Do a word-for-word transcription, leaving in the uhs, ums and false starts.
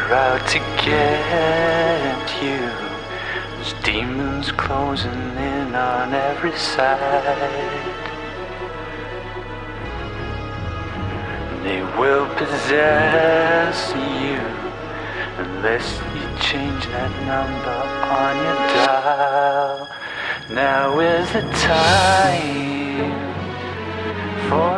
They're out to get you. There's demons closing in on every side. They will possess you unless you change that number on your dial. Now is the time for